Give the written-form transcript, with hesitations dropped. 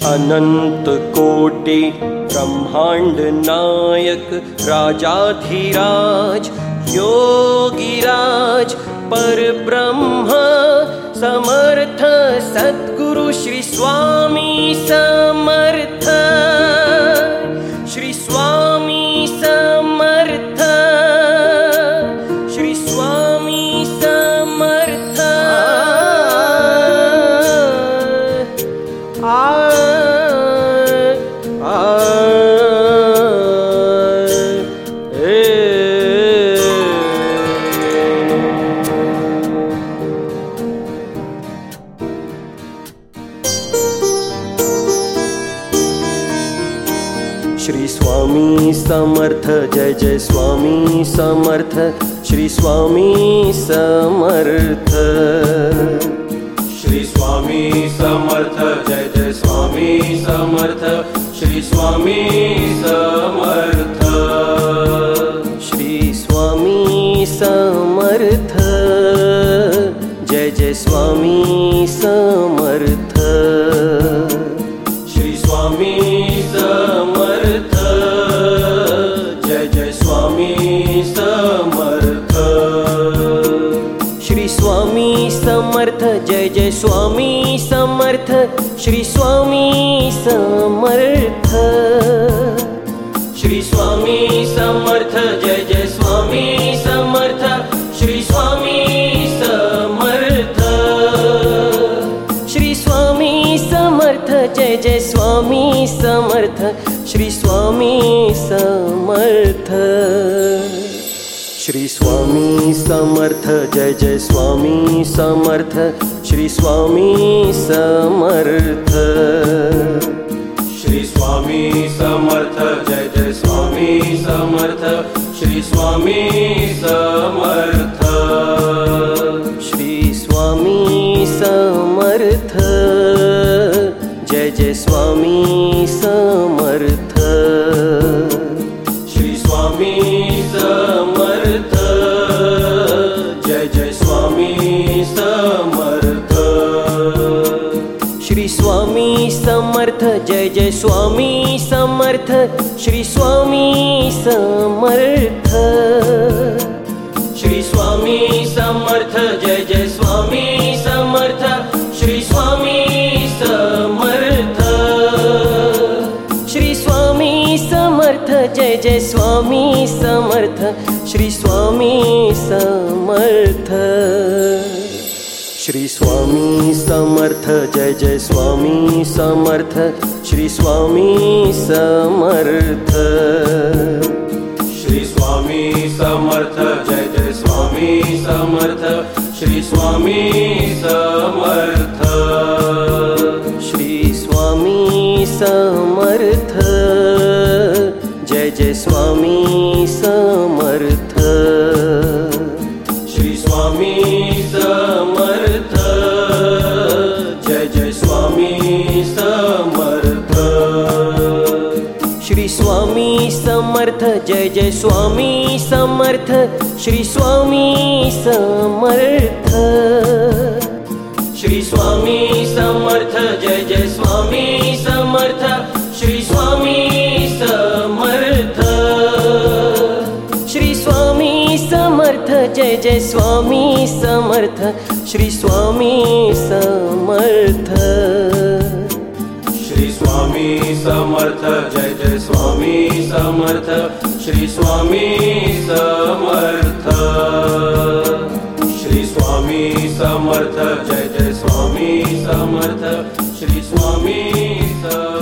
अनंत कोटि ब्रह्मांड नायक राजाधिराज योगीराज परब्रह्म समर्थ सद्गुरु श्री स्वामी समर्थ श्री स्वामी समर्थ श्री स्वामी समर्थ श्री स्वामी समर्थ जय जय स्वामी समर्थ श्री स्वामी समर्थ श्री स्वामी समर्थ जय जय स्वामी समर्थ श्री स्वामी समर्थ श्री स्वामी समर्थ जय जय स्वामी समर्थ श्री स्वामी समर्थ जय जय स्वामी समर्थ श्री स्वामी समर्थ जय जय स्वामी समर्थ श्री स्वामी समर्थ श्री स्वामी समर्थ जय जय स्वामी समर्थ श्री स्वामी समर्थ श्री स्वामी समर्थ जय जय स्वामी समर्थ श्री स्वामी समर्थ श्री स्वामी समर्थ जय जय स्वामी समर्थ श्री स्वामी समर्थ श्री स्वामी समर्थ जय जय स्वामी समर्थ श्री स्वामी समर्थ श्री स्वामी समर्थ जय जय स्वामी समर्थ श्री स्वामी समर्थ जय जय स्वामी समर्थ श्री स्वामी समर्थ जय जय स्वामी समर्थ श्री स्वामी समर्थ श्री स्वामी समर्थ जय जय स्वामी समर्थ श्री स्वामी समर्थ श्री स्वामी समर्थ जय जय स्वामी समर्थ श्री स्वामी समर्थ श्री स्वामी समर्थ जय जय स्वामी समर्थ श्री स्वामी समर्थ श्री स्वामी समर्थ जय जय स्वामी समर्थ श्री स्वामी समर्थ श्री स्वामी समर्थ जय जय स्वामी समर्थ श्री स्वामी समर्थ जय जय स्वामी समर्थ श्री स्वामी समर्थ जय जय स्वामी समर्थ श्री स्वामी समर्थ श्री स्वामी समर्थ जय जय स्वामी समर्थ श्री स्वामी समर्थ श्री स्वामी समर्थ जय जय स्वामी समर्थ श्री स्वामी समर्थ श्री स्वामी समर्थ जय जय स्वामी समर्थ श्री स्वामी समर्थ श्री स्वामी समर्थ जय जय स्वामी समर्थ श्री स्वामी समर्थ